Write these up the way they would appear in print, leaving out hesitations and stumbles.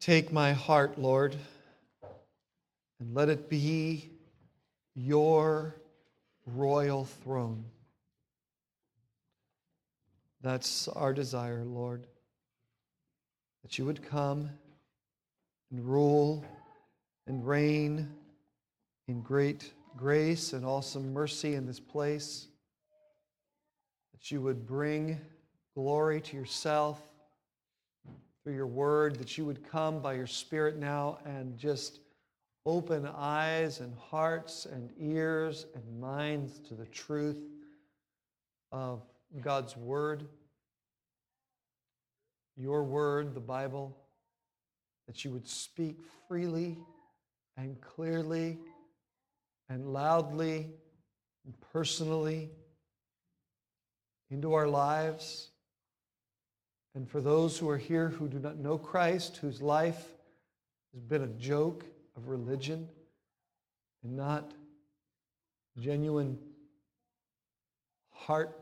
Take my heart, Lord, and let it be your royal throne. That's our desire, Lord, that you would come and rule and reign in great grace and awesome mercy in this place, that you would bring glory to yourself through your word, that you would come by your Spirit now and just open eyes and hearts and ears and minds to the truth of God's word, your word, the Bible, that you would speak freely and clearly and loudly and personally into our lives. And for those who are here who do not know Christ, whose life has been a joke of religion and not genuine, heartfelt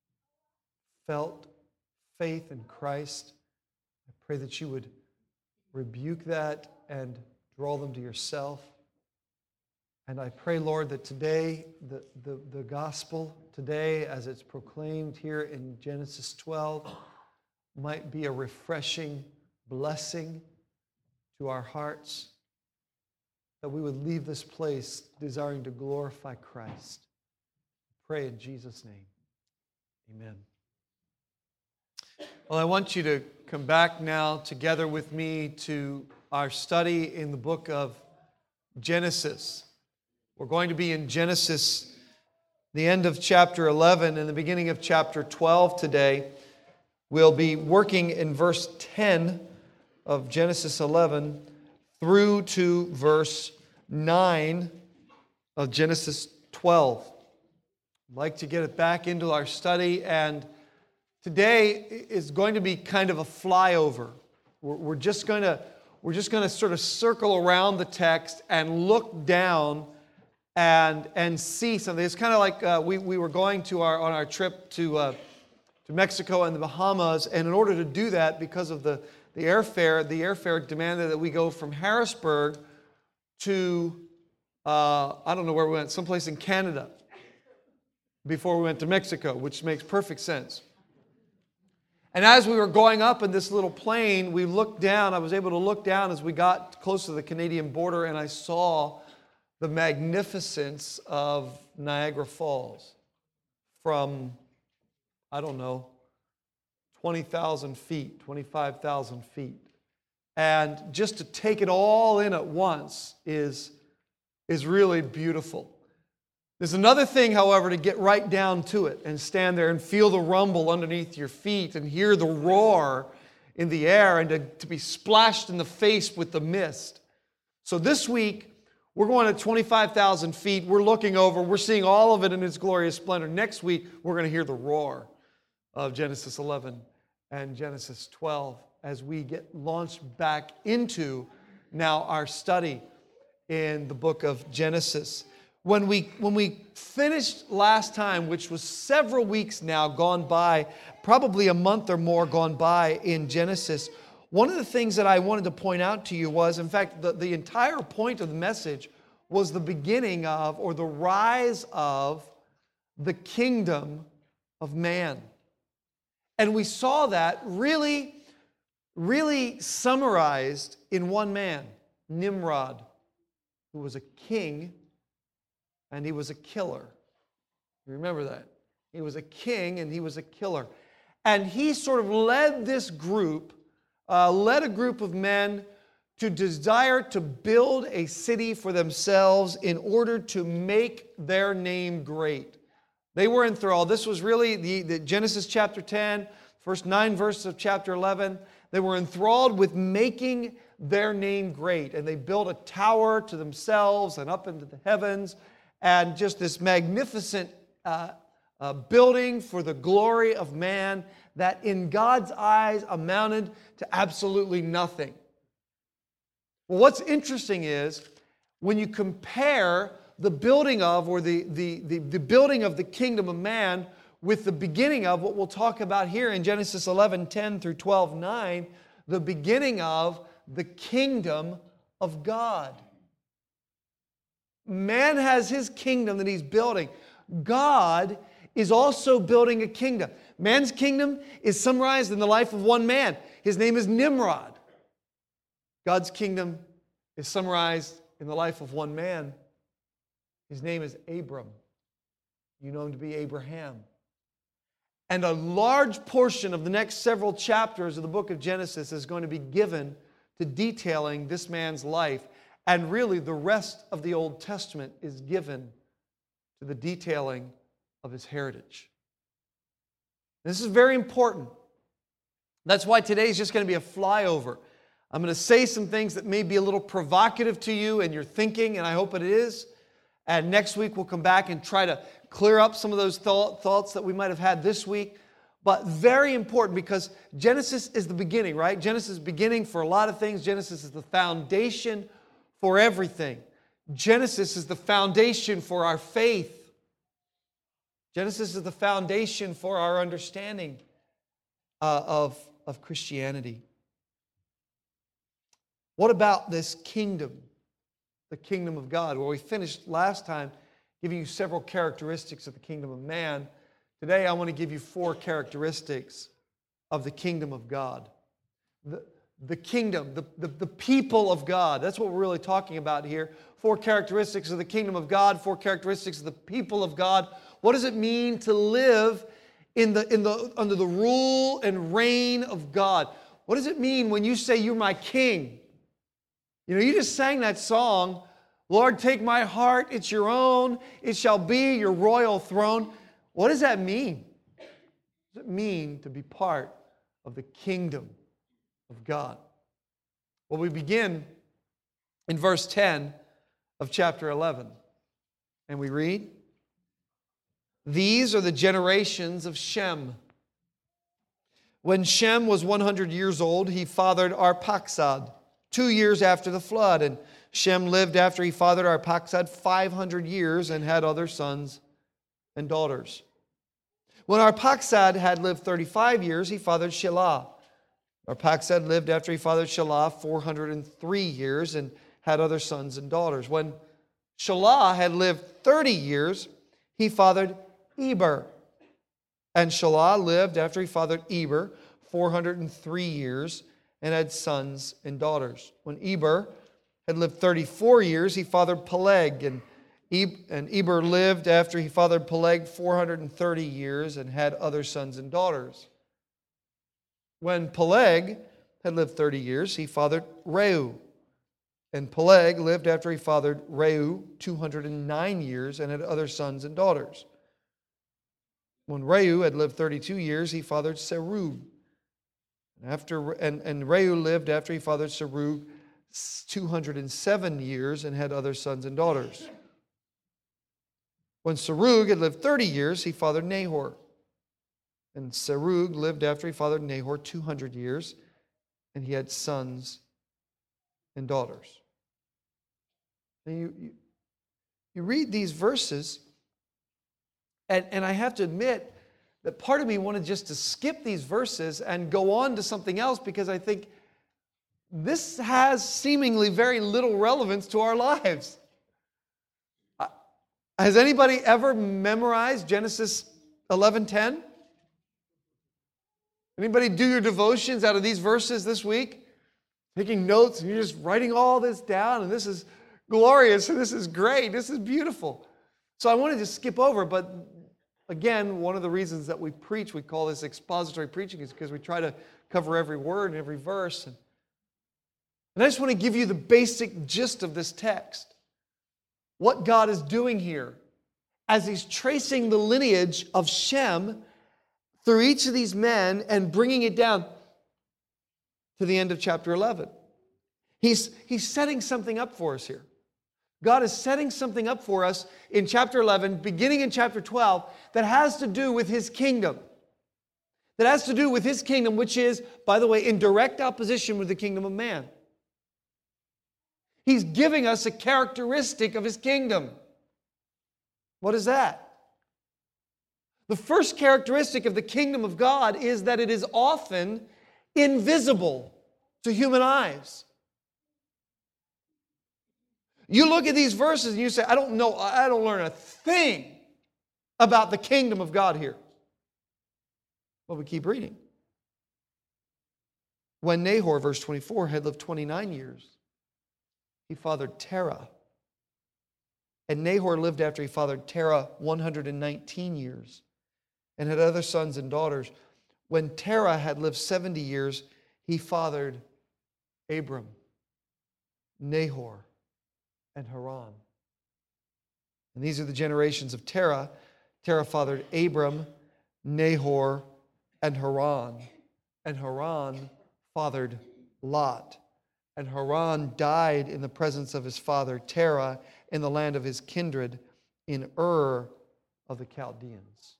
faith in Christ, I pray that you would rebuke that and draw them to yourself. And I pray, Lord, that today, the gospel today, as it's proclaimed here in Genesis 12, might be a refreshing blessing to our hearts, that we would leave this place desiring to glorify Christ. Pray in Jesus' name. Amen. Well, I want you to come back now together with me to our study in the book of Genesis. We're going to be in Genesis, the end of chapter 11 and the beginning of chapter 12 today. We'll be working in verse 10 of Genesis 11 through to verse 9 of Genesis 12. I'd like to get it back into our study, and today is going to be kind of a flyover. We're just going to sort of circle around the text and look down and see something. It's kind of like we were going to on our trip to Mexico and the Bahamas, and in order to do that, because of the airfare demanded that we go from Harrisburg to, I don't know where we went, someplace in Canada before we went to Mexico, which makes perfect sense. And as we were going up in this little plane, we looked down. I was able to look down as we got close to the Canadian border, and I saw the magnificence of Niagara Falls from, I don't know, 20,000 feet, 25,000 feet. And just to take it all in at once is really beautiful. There's another thing, however, to get right down to it and stand there and feel the rumble underneath your feet and hear the roar in the air and to be splashed in the face with the mist. So this week, we're going at 25,000 feet. We're looking over. We're seeing all of it in its glorious splendor. Next week, we're going to hear the roar of Genesis 11 and Genesis 12 as we get launched back into now our study in the book of Genesis. When we finished last time, which was several weeks now gone by, probably a month or more gone by in Genesis, one of the things that I wanted to point out to you was, in fact, the entire point of the message was the beginning of, or the rise of, the kingdom of man. And we saw that really, really summarized in one man, Nimrod, who was a king and he was a killer. You remember that? He was a king and he was a killer. And he sort of led this group, led a group of men to desire to build a city for themselves in order to make their name great. They were enthralled. This was really the Genesis chapter 10, first 9 verses of chapter 11. They were enthralled with making their name great. And they built a tower to themselves and up into the heavens. And just this magnificent building for the glory of man that in God's eyes amounted to absolutely nothing. Well, what's interesting is when you compare the building of, or the building of the kingdom of man with the beginning of what we'll talk about here in Genesis 11:10 through 12:9, the beginning of the kingdom of God. Man has his kingdom that he's building. God is also building a kingdom. Man's kingdom is summarized in the life of one man. His name is Nimrod. God's kingdom is summarized in the life of one man. His name is Abram. You know him to be Abraham. And a large portion of the next several chapters of the book of Genesis is going to be given to detailing this man's life. And really, the rest of the Old Testament is given to the detailing of his heritage. This is very important. That's why today is just going to be a flyover. I'm going to say some things that may be a little provocative to you and your thinking, and I hope it is. And next week we'll come back and try to clear up some of those thoughts that we might have had this week. But very important, because Genesis is the beginning, right? Genesis is beginning for a lot of things. Genesis is the foundation for everything. Genesis is the foundation for our faith. Genesis is the foundation for our understanding of Christianity. What about this kingdom? The kingdom of God. Well, we finished last time giving you several characteristics of the kingdom of man. Today I want to give you 4 characteristics of the kingdom of God. The kingdom, the people of God. That's what we're really talking about here. 4 characteristics of the kingdom of God, 4 characteristics of the people of God. What does it mean to live under the rule and reign of God? What does it mean when you say, "You're my king"? You know, you just sang that song, "Lord, take my heart, it's your own, it shall be your royal throne." What does that mean? What does it mean to be part of the kingdom of God? Well, we begin in verse 10 of chapter 11. And we read, "These are the generations of Shem. When Shem was 100 years old, he fathered Arphaxad 2 years after the flood. And Shem lived after he fathered Arphaxad 500 years and had other sons and daughters. When Arphaxad had lived 35 years, he fathered Shelah. Arphaxad lived after he fathered Shelah 403 years and had other sons and daughters. When Shelah had lived 30 years, he fathered Eber. And Shelah lived after he fathered Eber 403 years and had sons and daughters. When Eber had lived 34 years, he fathered Peleg. And Eber lived after he fathered Peleg 430 years and had other sons and daughters. When Peleg had lived 30 years, he fathered Reu. And Peleg lived after he fathered Reu 209 years and had other sons and daughters. When Reu had lived 32 years, he fathered Serug. And Reu lived after he fathered Serug 207 years and had other sons and daughters. When Serug had lived 30 years, he fathered Nahor. And Serug lived after he fathered Nahor 200 years, and he had sons and daughters. And you read these verses, and I have to admit that part of me wanted just to skip these verses and go on to something else, because I think this has seemingly very little relevance to our lives. Has anybody ever memorized Genesis 11:10? Anybody do your devotions out of these verses this week? Taking notes, and you're just writing all this down, and this is glorious, and this is great, this is beautiful. So I wanted to skip over, but again, one of the reasons that we preach, we call this expository preaching, is because we try to cover every word and every verse. And I just want to give you the basic gist of this text. What God is doing here as He's tracing the lineage of Shem through each of these men and bringing it down to the end of chapter 11. He's setting something up for us here. God is setting something up for us in chapter 11, beginning in chapter 12, that has to do with His kingdom. That has to do with His kingdom, which is, by the way, in direct opposition with the kingdom of man. He's giving us a characteristic of His kingdom. What is that? The first characteristic of the kingdom of God is that it is often invisible to human eyes. You look at these verses and you say, I don't learn a thing about the kingdom of God here. Well, we keep reading. When Nahor, verse 24, had lived 29 years, he fathered Terah. And Nahor lived after he fathered Terah 119 years and had other sons and daughters. When Terah had lived 70 years, he fathered Abram, Nahor, and Haran. And these are the generations of Terah. Terah fathered Abram, Nahor, and Haran. And Haran fathered Lot. And Haran died in the presence of his father Terah in the land of his kindred in Ur of the Chaldeans.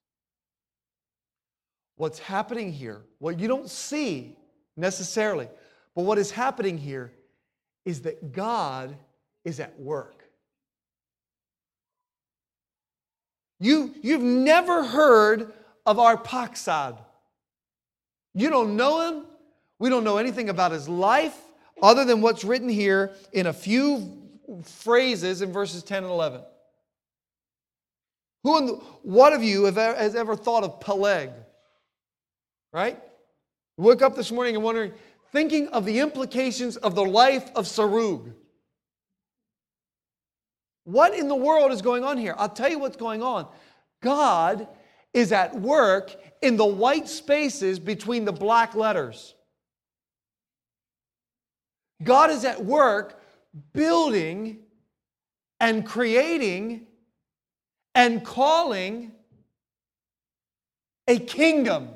What's happening here, what you don't see necessarily, but what is happening here is that God is at work. You've never heard of Arphaxad. You don't know him. We don't know anything about his life other than what's written here in a few phrases in verses 10 and 11. What of you has ever thought of Peleg? Right? Woke up this morning and wondering, thinking of the implications of the life of Sarug. What in the world is going on here? I'll tell you what's going on. God is at work in the white spaces between the black letters. God is at work building and creating and calling a kingdom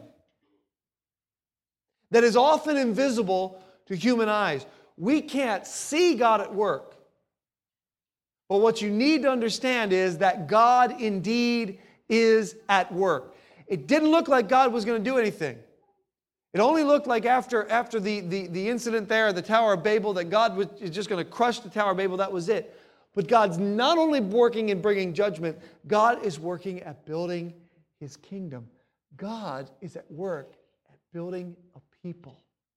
that is often invisible to human eyes. We can't see God at work. But what you need to understand is that God indeed is at work. It didn't look like God was going to do anything. It only looked like after the incident there at the Tower of Babel that God was just going to crush the Tower of Babel. That was it. But God's not only working and bringing judgment, God is working at building His kingdom. God is at work at building a people.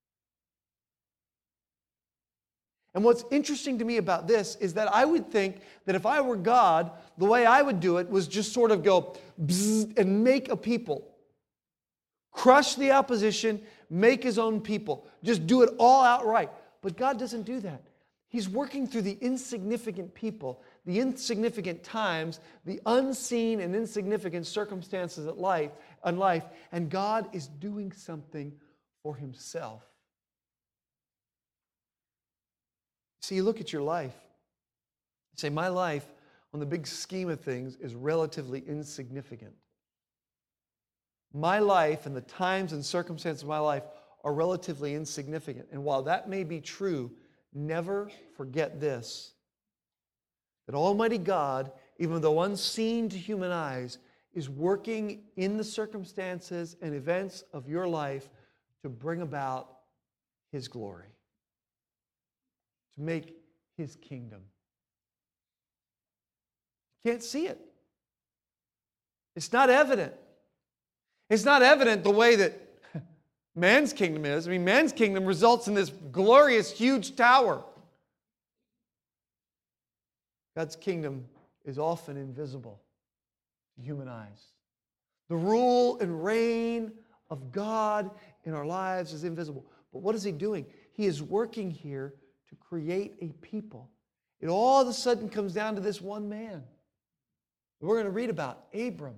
And what's interesting to me about this is that I would think that if I were God, the way I would do it was just sort of go bzzz and make a people. Crush the opposition, make His own people. Just do it all outright. But God doesn't do that. He's working through the insignificant people, the insignificant times, the unseen and insignificant circumstances in life, and God is doing something for Himself. See, you look at your life, you say, my life, on the big scheme of things, is relatively insignificant. My life and the times and circumstances of my life are relatively insignificant. And while that may be true, never forget this, that Almighty God, even though unseen to human eyes, is working in the circumstances and events of your life to bring about His glory, to make His kingdom. You can't see it. It's not evident. It's not evident the way that man's kingdom is. I mean, man's kingdom results in this glorious, huge tower. God's kingdom is often invisible to human eyes. The rule and reign of God in our lives is invisible. But what is He doing? He is working here to create a people. It all of a sudden comes down to this one man. We're going to read about Abram.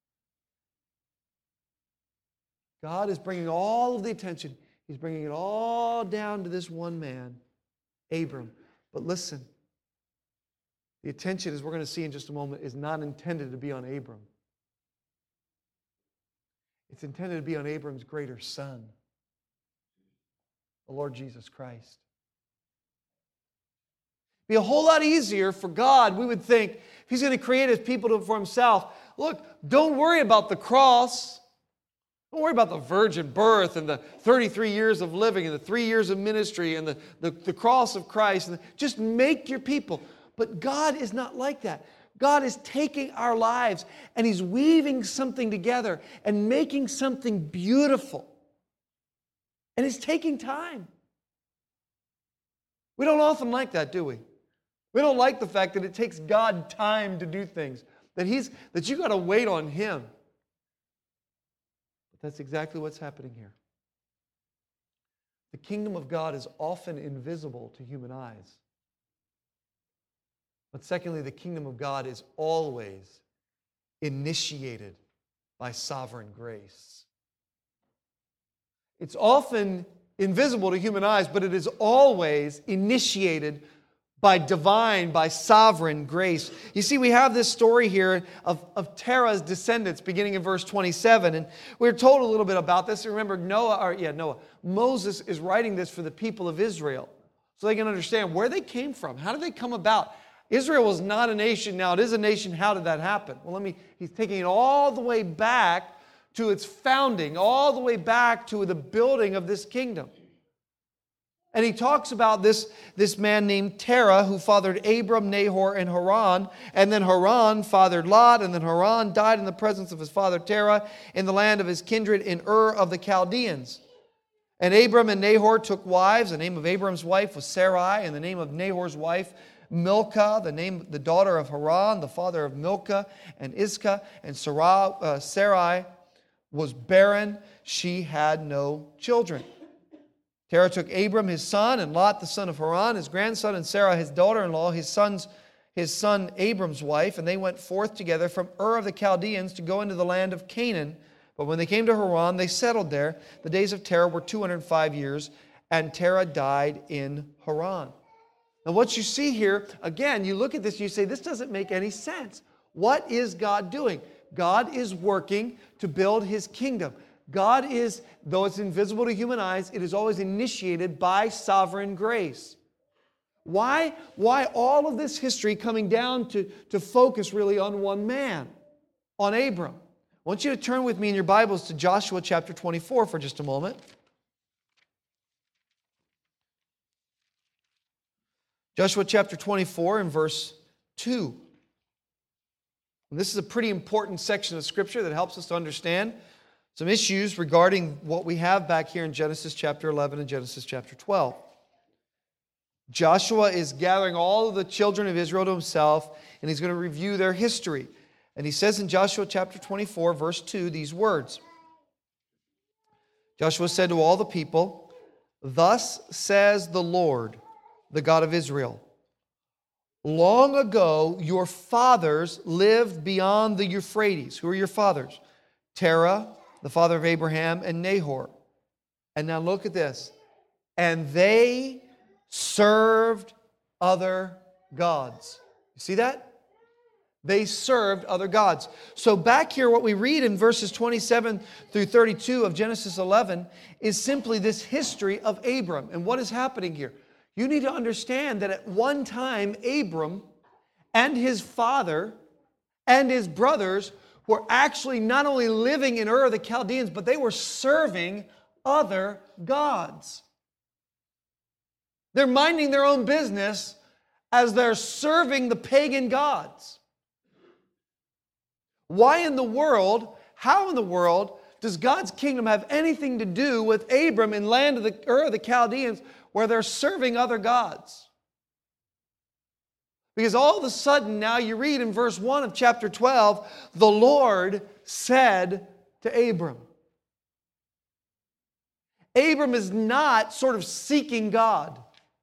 God is bringing all of the attention. He's bringing it all down to this one man, Abram. But listen, the attention, as we're going to see in just a moment, is not intended to be on Abram. It's intended to be on Abram's greater son, the Lord Jesus Christ. It'd be a whole lot easier for God, we would think, if He's going to create His people for Himself. Look, don't worry about the cross. Don't worry about the virgin birth and the 33 years of living and the 3 years of ministry and the cross of Christ. Just make your people. But God is not like that. God is taking our lives and He's weaving something together and making something beautiful. And it's taking time. We don't often like that, do we? We don't like the fact that it takes God time to do things, that you got to wait on Him. But that's exactly what's happening here. The kingdom of God is often invisible to human eyes. But secondly, the kingdom of God is always initiated by sovereign grace. It's often invisible to human eyes, but it is always initiated by sovereign grace. You see, we have this story here of Terah's descendants beginning in verse 27. And we're told a little bit about this. Remember, Moses is writing this for the people of Israel so they can understand where they came from. How did they come about? Israel was not a nation. Now it is a nation. How did that happen? Well, he's taking it all the way back to its founding, all the way back to the building of this kingdom. And he talks about this man named Terah who fathered Abram, Nahor, and Haran. And then Haran fathered Lot. And then Haran died in the presence of his father Terah in the land of his kindred in Ur of the Chaldeans. And Abram and Nahor took wives. The name of Abram's wife was Sarai. And the name of Nahor's wife Milcah, the daughter of Haran, the father of Milcah and Iscah. And Sarai was barren. She had no children. Terah took Abram his son, and Lot the son of Haran his grandson, and Sarah his daughter-in-law, his son Abram's wife, and they went forth together from Ur of the Chaldeans to go into the land of Canaan. But when they came to Haran, they settled there. The days of Terah were 205 years, and Terah died in Haran. Now what you see here, again, you look at this and you say, this doesn't make any sense. What is God doing? God is working to build His kingdom. God is, though it's invisible to human eyes, it is always initiated by sovereign grace. Why all of this history coming down to focus really on one man, on Abram? I want you to turn with me in your Bibles to Joshua chapter 24 for just a moment. Joshua chapter 24 and verse 2. And this is a pretty important section of Scripture that helps us to understand some issues regarding what we have back here in Genesis chapter 11 and Genesis chapter 12. Joshua is gathering all of the children of Israel to himself, and he's going to review their history. And he says in Joshua chapter 24, verse 2, these words. Joshua said to all the people, "Thus says the Lord, the God of Israel, long ago your fathers lived beyond the Euphrates." Who are your fathers? Terah, the father of Abraham, and Nahor. And now look at this. And they served other gods. You see that? They served other gods. So back here, what we read in verses 27 through 32 of Genesis 11 is simply this history of Abram. And what is happening here? You need to understand that at one time, Abram and his father and his brothers were actually not only living in Ur of the Chaldeans, but they were serving other gods. They're minding their own business as they're serving the pagan gods. Why in the world, how in the world does God's kingdom have anything to do with Abram in land of the Ur of the Chaldeans where they're serving other gods? Because all of a sudden now you read in verse 1 of chapter 12, the Lord said to Abram. Abram is not sort of seeking God.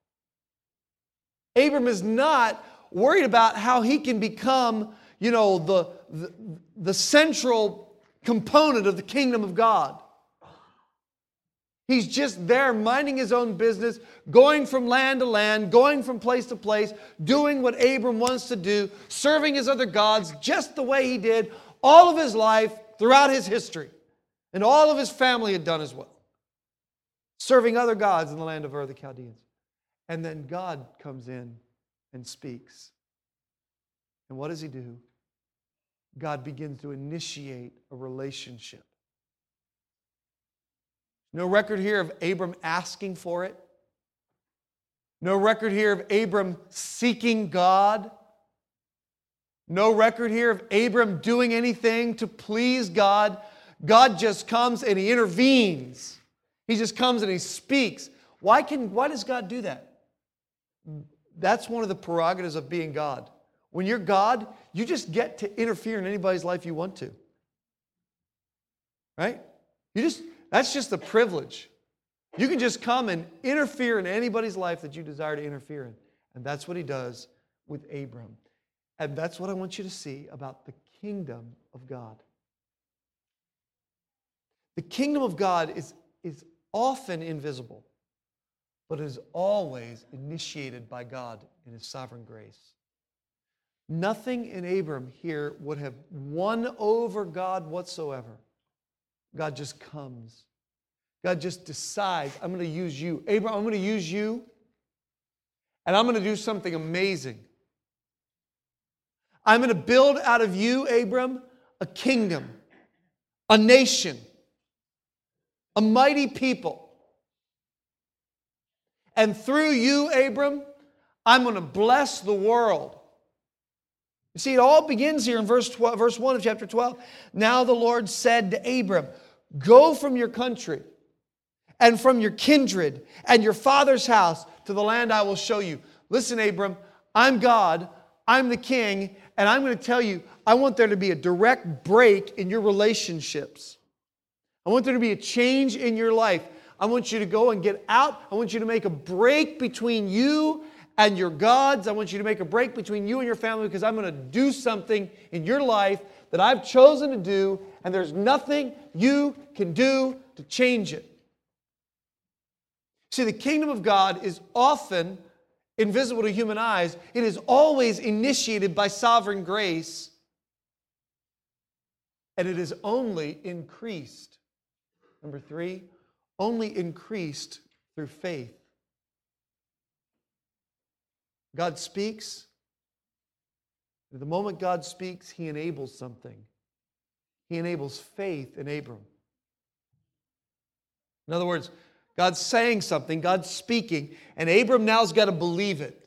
Abram is not worried about how he can become, the central component of the kingdom of God. He's just there minding his own business, going from land to land, going from place to place, doing what Abram wants to do, serving his other gods just the way he did all of his life throughout his history. And all of his family had done as well. Serving other gods in the land of Ur the Chaldeans. And then God comes in and speaks. And what does He do? God begins to initiate a relationship. No record here of Abram asking for it. No record here of Abram seeking God. No record here of Abram doing anything to please God. God just comes and He intervenes. He just comes and He speaks. Why does God do that? That's one of the prerogatives of being God. When you're God, you just get to interfere in anybody's life you want to. Right? That's just the privilege. You can just come and interfere in anybody's life that you desire to interfere in. And that's what he does with Abram. And that's what I want you to see about the kingdom of God. The kingdom of God is often invisible, but is always initiated by God in His sovereign grace. Nothing in Abram here would have won over God whatsoever. God just comes. God just decides, I'm going to use you. Abram, I'm going to use you, and I'm going to do something amazing. I'm going to build out of you, Abram, a kingdom, a nation, a mighty people. And through you, Abram, I'm going to bless the world. You see, it all begins here in verse 1 of chapter 12. Now the Lord said to Abram, go from your country and from your kindred and your father's house to the land I will show you. Listen, Abram, I'm God, I'm the king, and I'm going to tell you, I want there to be a direct break in your relationships. I want there to be a change in your life. I want you to go and get out. I want you to make a break between you and your gods. I want you to make a break between you and your family, because I'm going to do something in your life that I've chosen to do, and there's nothing you can do to change it. See, the kingdom of God is often invisible to human eyes. It is always initiated by sovereign grace, and it is only increased. Number 3, only increased through faith. God speaks. At the moment God speaks, He enables something. He enables faith in Abram. In other words, God's saying something, God's speaking, and Abram now's got to believe it.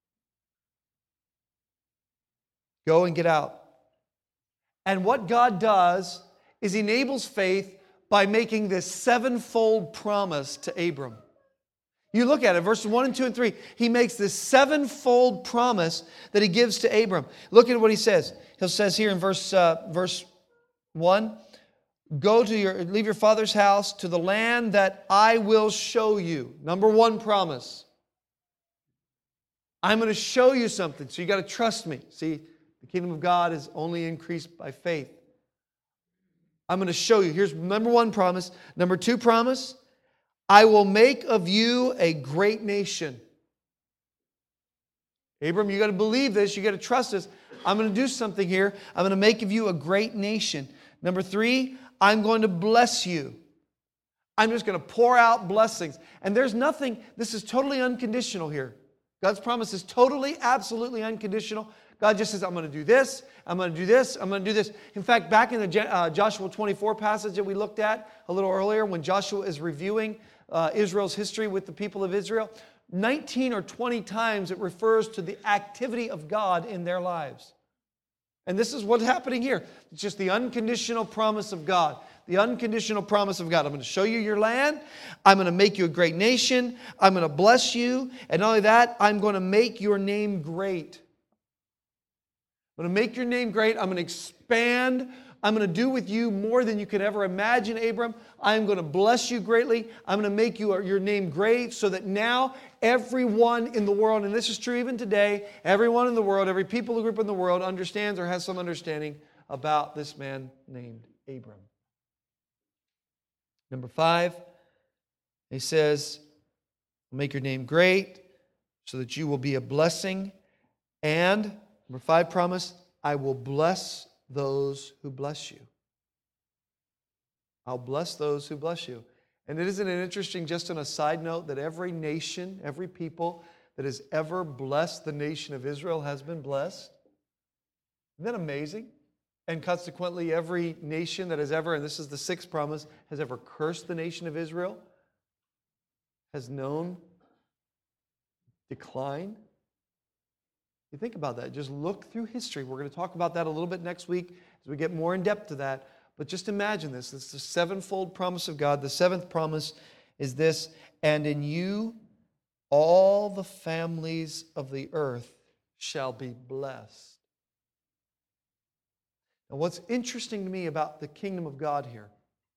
Go and get out. And what God does is He enables faith by making this sevenfold promise to Abram. You look at it, verses 1 and 2 and 3. He makes this sevenfold promise that He gives to Abram. Look at what He says. He says here in verse 1, leave your father's house to the land that I will show you. Number 1 promise. I'm going to show you something, so you got to trust me. See, the kingdom of God is only increased by faith. I'm going to show you. Here's number 1 promise. Number 2 promise, I will make of you a great nation. Abram, you got to believe this. You got to trust this. I'm going to do something here. I'm going to make of you a great nation. Number 3, I'm going to bless you. I'm just going to pour out blessings. And there's nothing, this is totally unconditional here. God's promise is totally, absolutely unconditional. God just says, I'm going to do this, I'm going to do this, I'm going to do this. In fact, back in the Joshua 24 passage that we looked at a little earlier, when Joshua is reviewing Israel's history with the people of Israel, 19 or 20 times it refers to the activity of God in their lives. And this is what's happening here. It's just the unconditional promise of God. The unconditional promise of God. I'm going to show you your land. I'm going to make you a great nation. I'm going to bless you. And not only that, I'm going to make your name great. I'm going to make your name great. I'm going to expand. I'm going to do with you more than you could ever imagine, Abram. I'm going to bless you greatly. I'm going to make your name great so that now everyone in the world, and this is true even today, everyone in the world, every people group in the world understands or has some understanding about this man named Abram. Number 5, he says, make your name great so that you will be a blessing. And number 5 promise, I will bless those who bless you. I'll bless those who bless you. And isn't it interesting, just on a side note, that every nation, every people that has ever blessed the nation of Israel has been blessed? Isn't that amazing? And consequently, every nation that has ever, and this is the 6th promise, has ever cursed the nation of Israel has known decline. You think about that. Just look through history. We're going to talk about that a little bit next week as we get more in depth to that. But just imagine this. It's the 7-fold promise of God. The 7th promise is this, and in you all the families of the earth shall be blessed. Now, what's interesting to me about the kingdom of God here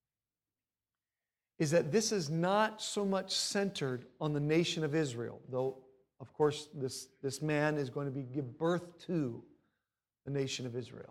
is that this is not so much centered on the nation of Israel, though, of course, this man is going to give birth to the nation of Israel.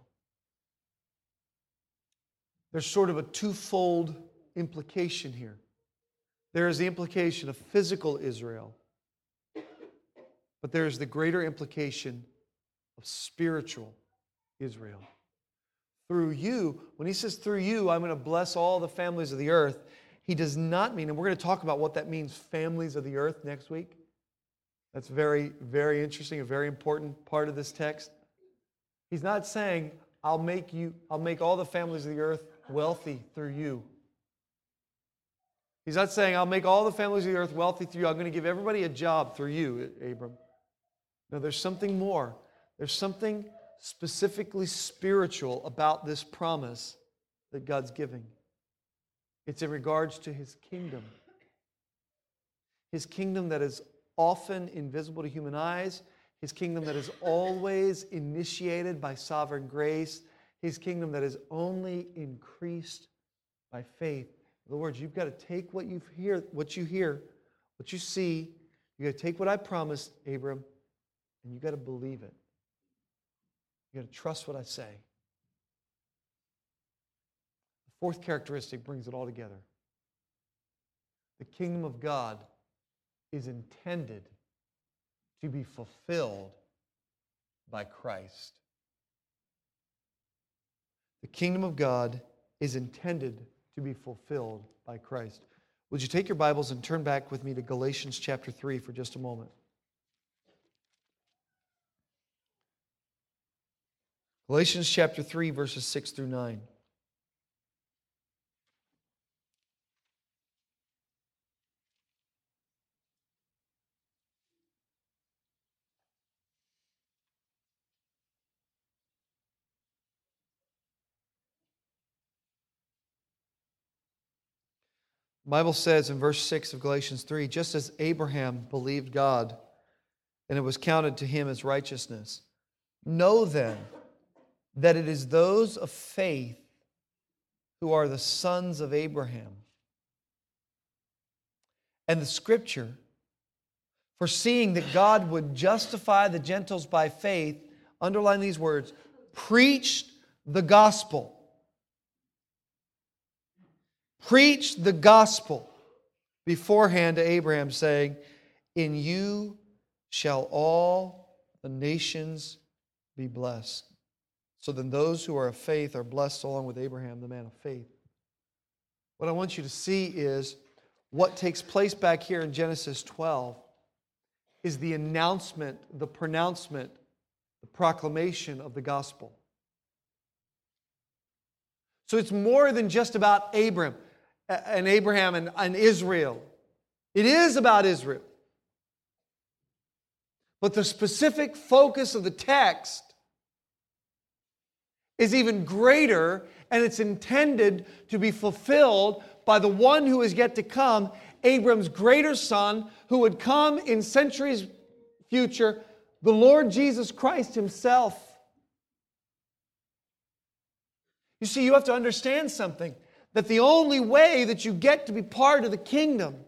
There's sort of a twofold implication here. There is the implication of physical Israel, but there is the greater implication of spiritual Israel. Through you, when he says through you, I'm going to bless all the families of the earth, he does not mean, and we're going to talk about what that means, families of the earth, next week. That's very, very interesting, a very important part of this text. He's not saying, I'll make all the families of the earth wealthy through you. He's not saying, I'll make all the families of the earth wealthy through you. I'm going to give everybody a job through you, Abram. No, there's something more. There's something specifically spiritual about this promise that God's giving. It's in regards to His kingdom. His kingdom that is often invisible to human eyes. His kingdom that is always initiated by sovereign grace. His kingdom that is only increased by faith. In other words, you've got to take what you hear, what you see. You've got to take what I promised, Abram, and you've got to believe it. You've got to trust what I say. The fourth characteristic brings it all together. The kingdom of God is intended to be fulfilled by Christ. The kingdom of God is intended to be fulfilled by Christ. Would you take your Bibles and turn back with me to Galatians chapter 3 for just a moment? Galatians chapter 3, verses 6 through 9. The Bible says in verse 6 of Galatians 3, just as Abraham believed God, and it was counted to him as righteousness. Know then that it is those of faith who are the sons of Abraham. And the Scripture, foreseeing that God would justify the Gentiles by faith, underline these words, preached the gospel. Preached the gospel beforehand to Abraham, saying, in you shall all the nations be blessed. So then those who are of faith are blessed along with Abraham, the man of faith. What I want you to see is what takes place back here in Genesis 12 is the announcement, the pronouncement, the proclamation of the gospel. So it's more than just about Abraham and Israel. It is about Israel. But the specific focus of the text is even greater, and it's intended to be fulfilled by the one who is yet to come, Abram's greater son, who would come in centuries future, the Lord Jesus Christ Himself. You see, you have to understand something, that the only way that you get to be part of the kingdom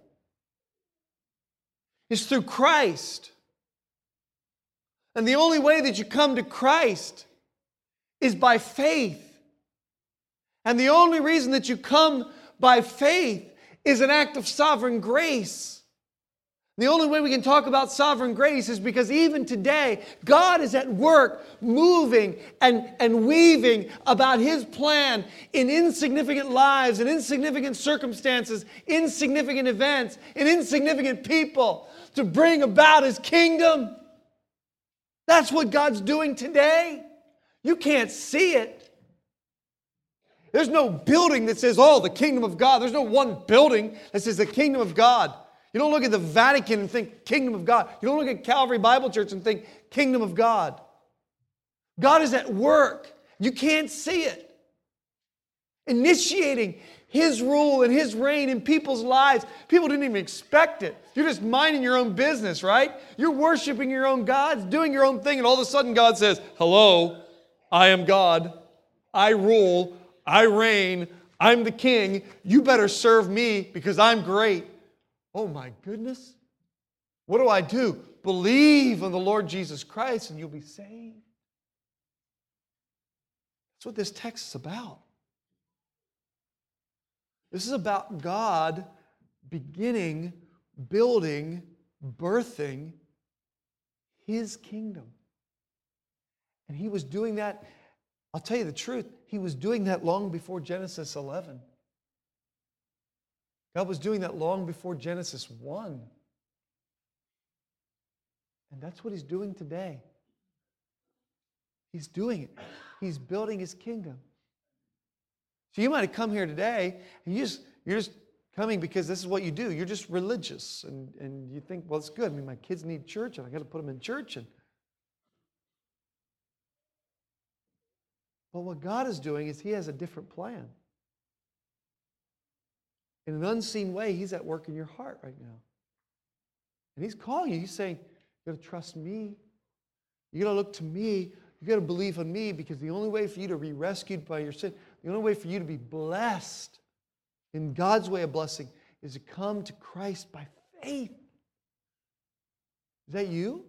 is through Christ. And the only way that you come to Christ is by faith. And the only reason that you come by faith is an act of sovereign grace. The only way we can talk about sovereign grace is because even today, God is at work moving and weaving about His plan in insignificant lives and insignificant circumstances, insignificant events, and insignificant people to bring about His kingdom. That's what God's doing today. You can't see it. There's no building that says, oh, the kingdom of God. There's no one building that says the kingdom of God. You don't look at the Vatican and think kingdom of God. You don't look at Calvary Bible Church and think kingdom of God. God is at work. You can't see it. Initiating, His rule and His reign in people's lives. People didn't even expect it. You're just minding your own business, right? You're worshiping your own gods, doing your own thing, and all of a sudden God says, hello, I am God. I rule. I reign. I'm the king. You better serve me because I'm great. Oh my goodness. What do? Believe on the Lord Jesus Christ and you'll be saved. That's what this text is about. This is about God beginning, building, birthing His kingdom. And He was doing that, I'll tell you the truth, He was doing that long before Genesis 11. God was doing that long before Genesis 1. And that's what He's doing today. He's doing it. He's building His kingdom. So you might have come here today and you're just coming because this is what you do. You're just religious. And you think, well, it's good. I mean, my kids need church and I got to put them in church. But what God is doing is He has a different plan. In an unseen way, He's at work in your heart right now. And He's calling you. He's saying, you got to trust me. You got to look to me. You got to believe on me because the only way for you to be rescued by your sin, the only way for you to be blessed in God's way of blessing is to come to Christ by faith. Is that you?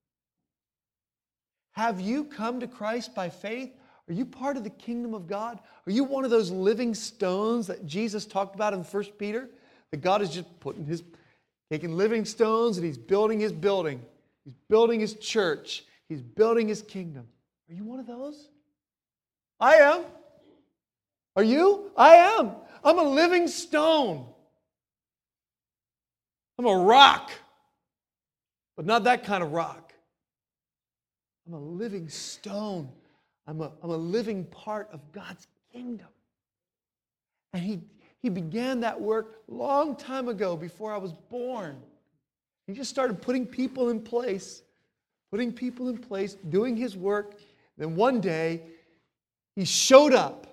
Have you come to Christ by faith? Are you part of the kingdom of God? Are you one of those living stones that Jesus talked about in 1 Peter? That God is just taking living stones and He's building His building. He's building His church. He's building His kingdom. Are you one of those? I am. Are you? I am. I'm a living stone. I'm a rock. But not that kind of rock. I'm a living stone. I'm a living part of God's kingdom. And He began that work long time ago before I was born. He just started putting people in place, doing His work. Then one day, He showed up.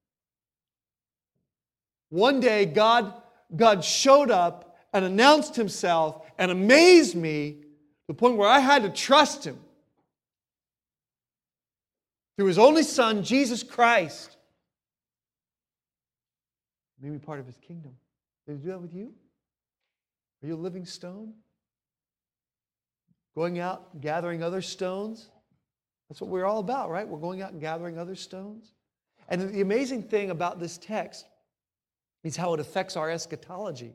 One day, God showed up and announced Himself and amazed me to the point where I had to trust Him. Through His only Son, Jesus Christ. Made me part of His kingdom. Did He do that with you? Are you a living stone? Going out, gathering other stones? That's what we're all about, right? We're going out and gathering other stones. And the amazing thing about this text is how it affects our eschatology.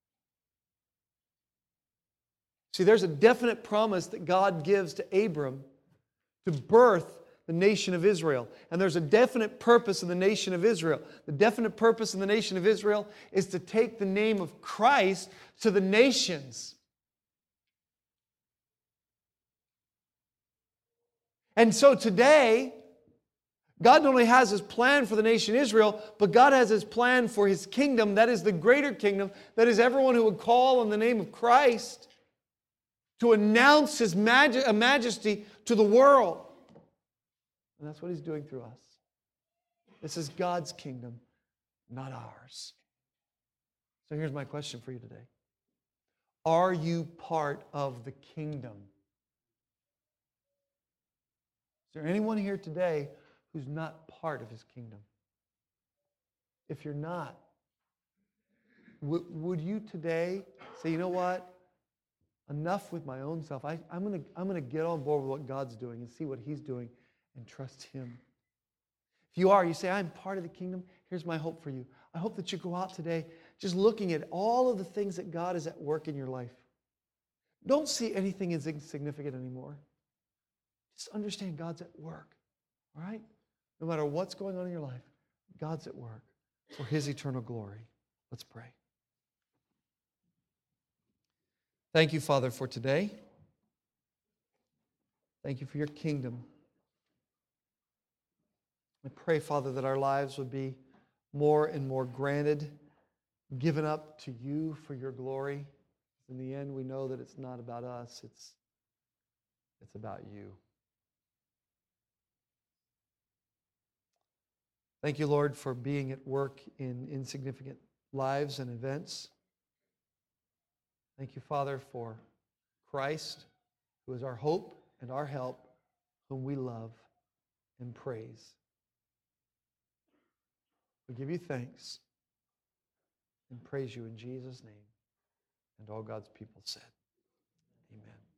See, there's a definite promise that God gives to Abram to birth the nation of Israel. And there's a definite purpose in the nation of Israel. The definite purpose in the nation of Israel is to take the name of Christ to the nations. And so today, God not only has His plan for the nation Israel, but God has His plan for His kingdom. That is the greater kingdom. That is everyone who would call on the name of Christ to announce His majesty to the world. And that's what He's doing through us. This is God's kingdom, not ours. So here's my question for you today. Are you part of the kingdom? Is there anyone here today who's not part of His kingdom? If you're not, would you today say, you know what? Enough with my own self. I'm going to get on board with what God's doing and see what He's doing and trust Him. If you are, you say, I'm part of the kingdom. Here's my hope for you. I hope that you go out today just looking at all of the things that God is at work in your life. Don't see anything as insignificant anymore. Just understand God's at work, all right? No matter what's going on in your life, God's at work for His eternal glory. Let's pray. Thank you, Father, for today. Thank you for your kingdom. I pray, Father, that our lives would be more and more granted, given up to you for your glory. In the end, we know that it's not about us, it's about you. Thank you, Lord, for being at work in insignificant lives and events. Thank you, Father, for Christ, who is our hope and our help, whom we love and praise. We give you thanks and praise you in Jesus' name. And all God's people said, amen.